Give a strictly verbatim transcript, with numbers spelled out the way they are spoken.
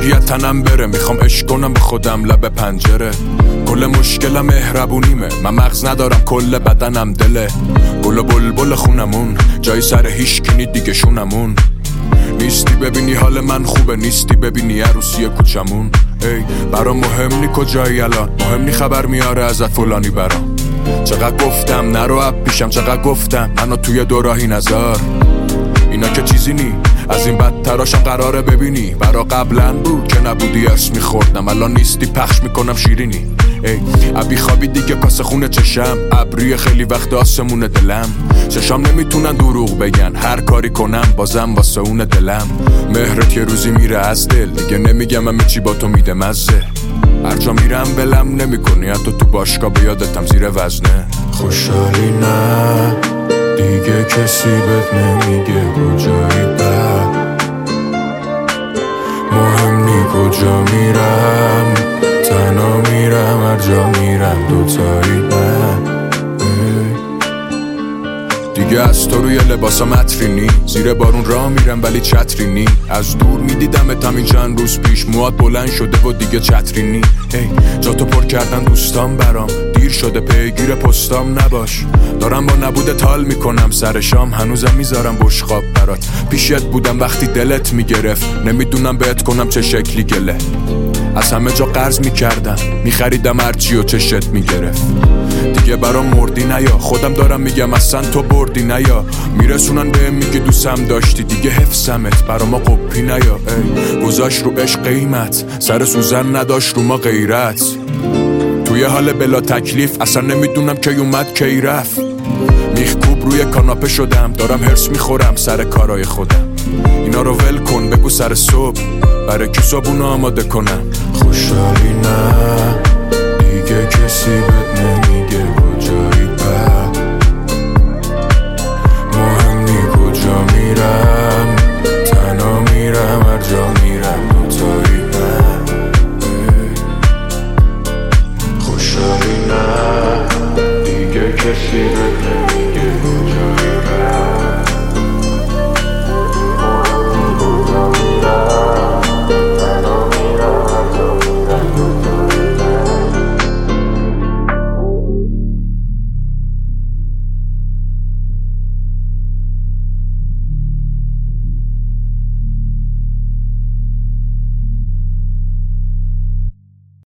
انگاری از تنم بره، میخوام عشق کنم به خودم لب پنجره. کل مشکلم مهربونیمه، من مغز ندارم کل بدنم دله. گل و بلبل خونمون جای سر هیچ کنی دیگه شونمون. نیستی ببینی حال من خوبه، نیستی ببینی عروسی کوچمون. ای برام مهم نی کجایی الان، مهم نی خبر میاره ازت فلانی برام. چقدر گفتم نرو اب پیشم، چقدر گفتم منو توی دوراهی نذار. اینا که چیزی نی، از این بدتراشم قراره ببینی. برا قبلا بود که نبودی ارس میخوردم، الان نیستی پخش میکنم شیرینی. ای ابی خوابی دیگه کاسه خونه چشم، ابری خیلی وقت آسمون دلم. چشام نمیتونن دروغ بگن، هر کاری کنم بازم واسه اون دلم. مهرت یه روزی میره از دل، دیگه نمیگم همه چی با تو میده مزه. هر جا میرم بلم نمیکنی، حتی تو باشگاه بیادتم زیر وزنه. خوشحالی نه دیگه کسی بهت نمیگه کجایی بعد، مهم نی کجا میرم، تنها میرم هر جا میرم دوتایی نه. دیگه از تو روی لباسم عطرینی، زیر بارون راه میرم ولی چترینی. از دور میدیدمت همین چند روز پیش، موات بلند شده و دیگه چترینی. هی جا تو پر کردن دوستان برام، دیر شده پیگیر پستام نباش. دارم با نبوده تال میکنم سر شام، هنوزم میذارم بشقاب برات. پیشت بودم وقتی دلت میگرفت، نمیدونم بهت کنم چه شکلی گله. از همه جا قرض میکردم، میخریدم هرچی و چشت میگرفت. دیگه برام مردی نیا، خودم دارم میگم اصلا تو بردی نیا. میرسونن بهم میگه دوستم داشتی، دیگه حفظمت برا ما قپی نیا. ای گذاشت رو عشق قیمت، سر سوزن نداشت رو ما غیرت. توی حال بلا تکلیف، اصلا نمیدونم کی اومد کی رفت. میخکوب روی کاناپه شدم، دارم هرس میخورم سر کارای خودم. اینا رو ول کن بگو سر صبح، برای کی صبحونو آماده کنم. خوشحالی نه دیگه کسی بهت نمیگه